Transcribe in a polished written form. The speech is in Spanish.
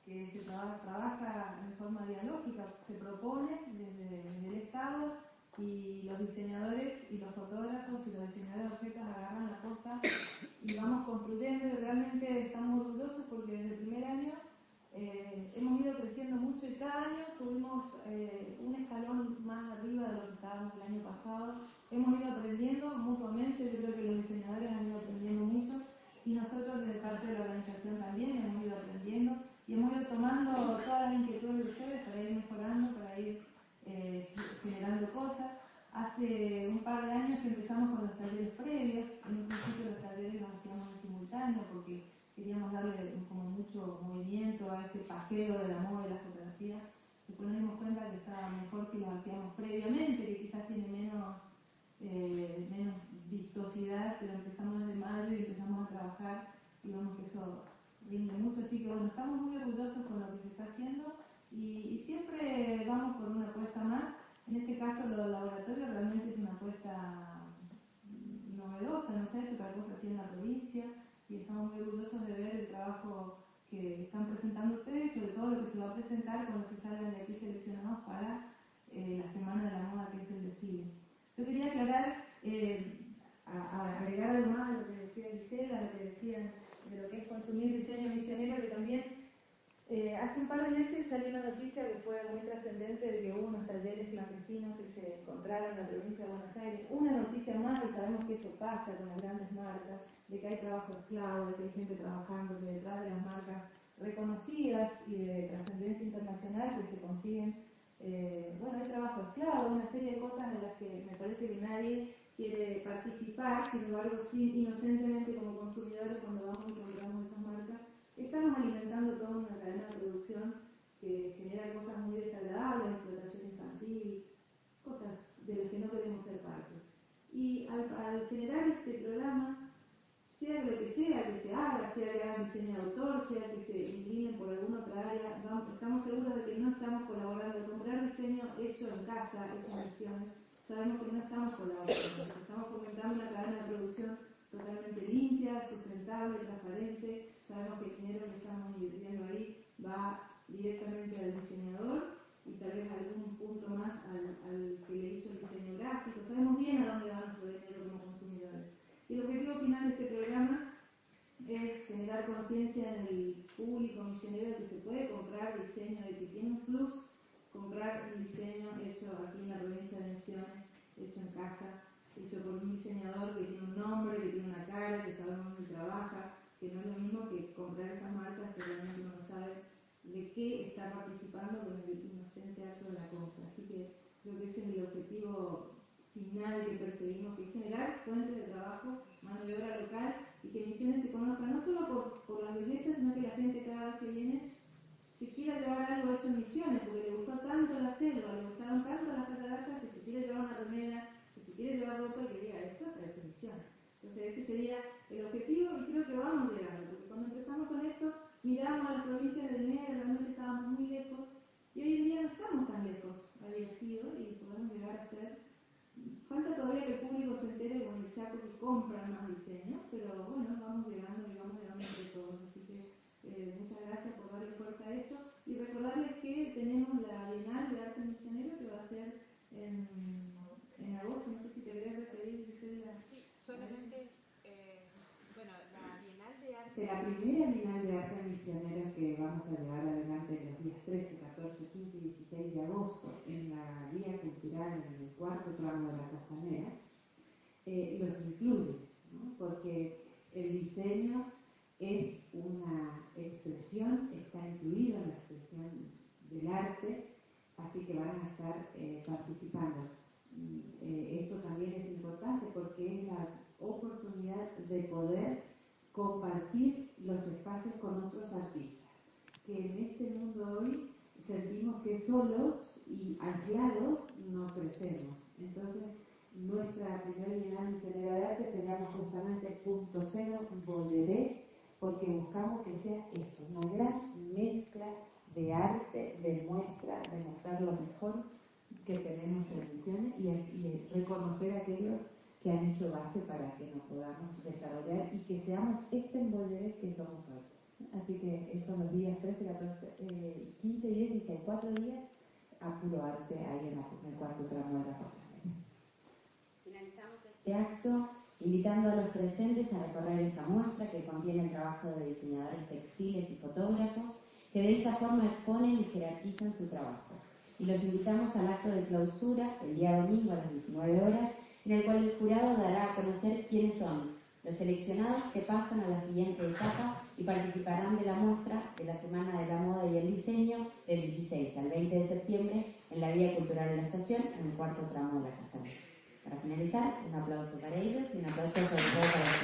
que se trabaja en forma dialógica, se propone desde el Estado y los diseñadores y los fotógrafos y los diseñadores de objetos agarran la posta y vamos construyendo, y realmente estamos orgullosos porque desde el primer año hemos ido creciendo mucho y cada año tuvimos un escalón más arriba de lo que estábamos el año pasado. Hemos ido aprendiendo mutuamente, yo creo que los diseñadores han ido aprendiendo mucho y nosotros desde parte de la organización también hemos ido aprendiendo y hemos ido tomando todas las inquietudes de ustedes para ir mejorando, para ir generando cosas. Hace un par de años que empezamos con los talleres previos. En un principio los talleres los hacíamos en simultáneo porque queríamos darle como mucho movimiento a este paseo de la moda y la fotografía. Después nos dimos cuenta que estaba mejor si los hacíamos previamente, que quizás tiene menos vistosidad, pero empezamos desde mayo y empezamos a trabajar y vemos que eso rinde mucho. Así que bueno, estamos muy orgullosos con lo que se está haciendo y siempre vamos por una apuesta más. En este caso, lo del laboratorio realmente es una apuesta novedosa, no se ha hecho otra cosa así en la provincia y estamos muy orgullosos de ver el trabajo que están presentando ustedes y sobre todo lo que se va a presentar cuando se salgan de aquí seleccionados para la Semana de la Moda, que es el desfile. Yo quería aclarar, agregar algo más a lo que decía Gisela, a lo que decían de lo que es consumir diseño misionero, que también hace un par de meses salió una noticia que fue muy trascendente de que hubo unos talleres clandestinos que se encontraron en la provincia de Buenos Aires. Una noticia más, y sabemos que eso pasa con las grandes marcas, de que hay trabajo esclavo, de que hay gente trabajando detrás de las marcas reconocidas y de trascendencia internacional que se consiguen. Hay trabajo esclavo, una serie de cosas en las que me parece que nadie quiere participar, sin embargo, sí, inocentemente como consumidores, cuando vamos y compramos esas marcas, estamos alimentando toda una cadena de producción que genera cosas muy desagradables, explotación infantil, cosas de las que no queremos ser parte. Y al generar este programa, sea lo que sea que se haga, sea que hagan diseño de autor, sea que se inclinen por alguna otra área, estamos seguros de que no estamos colaborando. Comprar diseño hecho en casa, hecho en misiones, sabemos que no estamos colaborando, estamos fomentando una cadena de producción totalmente limpia, sustentable, transparente. Sabemos que el dinero que estamos invirtiendo ahí va directamente al diseñador y tal vez algún punto más al que le hizo el diseño gráfico. Sabemos bien a dónde va nuestro dinero como consumidores. Y el objetivo final de este programa es generar conciencia en el público misionero de que se puede comprar diseño, de que tiene un plus comprar un diseño hecho aquí en la provincia de Misiones, hecho en casa, hecho por un diseñador que tiene un nombre, que tiene una cara, que sabemos dónde trabaja, que no es lo mismo que comprar esas marcas que realmente uno no sabe de qué está participando con el inocente acto de la compra. Así que creo que ese es el objetivo final que perseguimos, que es generar fuentes de trabajo, mano de obra local y que Misiones se conozca no solo por las bellezas, sino que la gente cada vez que viene si quiere llevar algo hecho en Misiones, porque le gustó tanto la selva, le gustaron tanto las cataratas, que si quiere llevar una remera, que si quiere llevar ropa, que diga esto es para Misiones. Entonces ese sería el objetivo y creo que vamos llegando, porque cuando empezamos con esto, mirábamos a las provincias del medio, realmente estábamos muy lejos, y hoy en día no estamos tan lejos, había sido, y podemos llegar a ser. Falta todavía que el público se entere con el saco que compran más diseños, pero bueno, vamos llegando entre todos, así que muchas gracias por darle fuerza a esto y recordarles que tenemos la Bienal de Arte Misionero que va a ser en agosto. No sé si te querés referir, Gisela. Sí, solamente, la Bienal de Arte. La primera Bienal de Arte Misionero que vamos a llevar adelante los días 13, 14, 15 y 16 de agosto en la Guía Cultural, en el cuarto tramo de la Costanera, los incluye, ¿no? Porque el diseño es una expresión, está incluido en la expresión del arte, así que van a estar participando. Esto también es importante porque es la oportunidad de poder compartir los espacios con otros artistas, que en este mundo hoy sentimos que solos y aislados no crecemos. Entonces, nuestra primera Bienal Misionera de Arte se llama justamente Punto Cero Volveré, porque buscamos que sea esto, una gran mezcla de arte, de muestra, de mostrar lo mejor que tenemos en Misiones y reconocer a aquellos que han hecho base para que nos podamos desarrollar y que seamos este Volveré que somos hoy. Así que son los días 13, 14, 15 y 16, 4 días a puro arte ahí en el cuarto tramo de la Costanera. Finalizamos este acto invitando a los presentes a recorrer esta muestra que contiene el trabajo de diseñadores textiles y fotógrafos que de esta forma exponen y jerarquizan su trabajo. Y los invitamos al acto de clausura el día domingo a las 19 horas, en el cual el jurado dará a conocer quiénes son los seleccionados que pasan a la siguiente etapa y participarán de la muestra de la Semana de la Moda y el Diseño del 16 al 20 de septiembre en la Vía Cultural de la Estación, en el cuarto tramo de la Costanera. Para finalizar, un aplauso para ellos y un aplauso sobre todo para